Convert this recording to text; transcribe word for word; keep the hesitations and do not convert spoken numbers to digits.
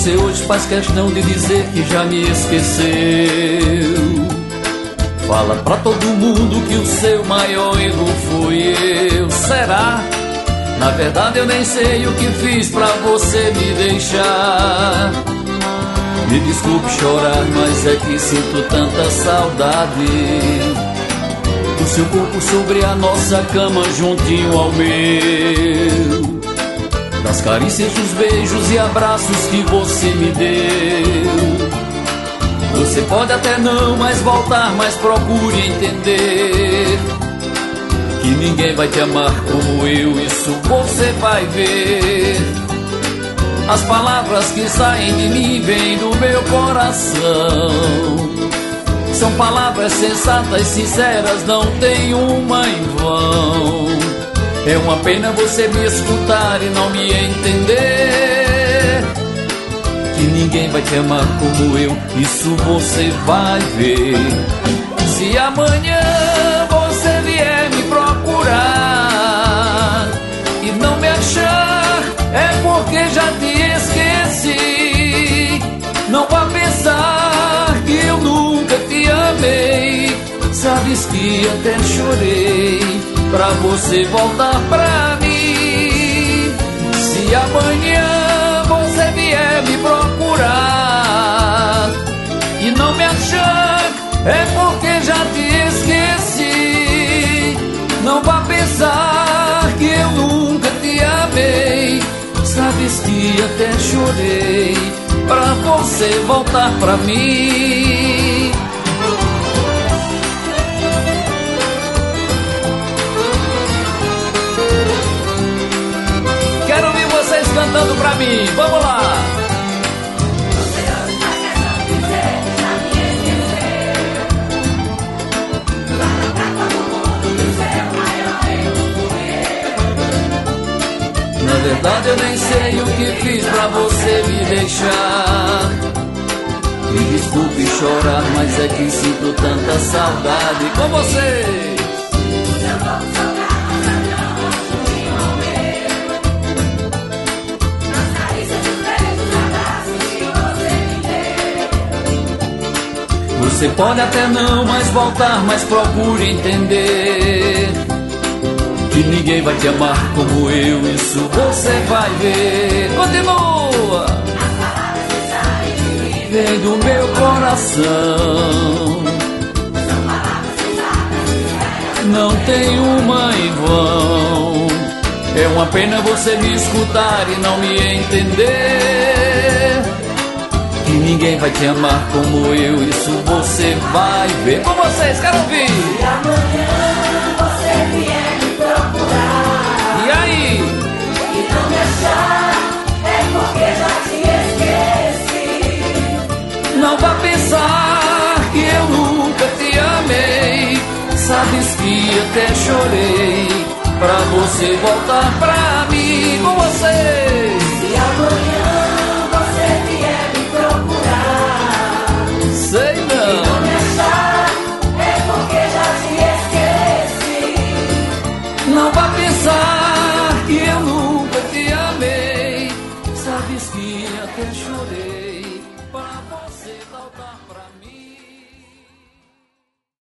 você hoje faz questão de dizer que já me esqueceu. Fala pra todo mundo que o seu maior erro fui eu. Será? Na verdade eu nem sei o que fiz pra você me deixar. Me desculpe chorar, mas é que sinto tanta saudade do seu corpo sobre a nossa cama juntinho ao meu, das carícias, dos beijos e abraços que você me deu. Você pode até não mais voltar, mas procure entender que ninguém vai te amar como eu, isso você vai ver. As palavras que saem de mim vêm do meu coração, são palavras sensatas, sinceras, não tem uma em vão. É uma pena você me escutar e não me entender, que ninguém vai te amar como eu, isso você vai ver. Se amanhã você vier me procurar e não me achar, é porque já te esqueci. Não vá pensar que eu nunca te amei. Sabes que até chorei pra você voltar pra mim. Se amanhã você vier me procurar e não me achar, é porque já te esqueci. Não vá pensar que eu nunca te amei. Sabes que até chorei pra você voltar pra mim. Quero ouvir vocês cantando pra mim, vamos lá! Na verdade eu nem sei o que fiz pra você me deixar. Me desculpe chorar, mas é que sinto tanta saudade com você. Você pode até não mais voltar, mas procure entender que ninguém vai te amar como eu, isso você vai ver. Continua! Vem do meu coração, não tem uma em vão. É uma pena você me escutar e não me entender, que ninguém vai te amar como eu, isso você vai ver. Com vocês, quero ouvir! E amanhã você vier me procurar, E aí? e não me achar, é porque já te esqueci. Não vá pensar que eu nunca te amei. Sabes que até chorei pra você voltar pra mim. Com vocês!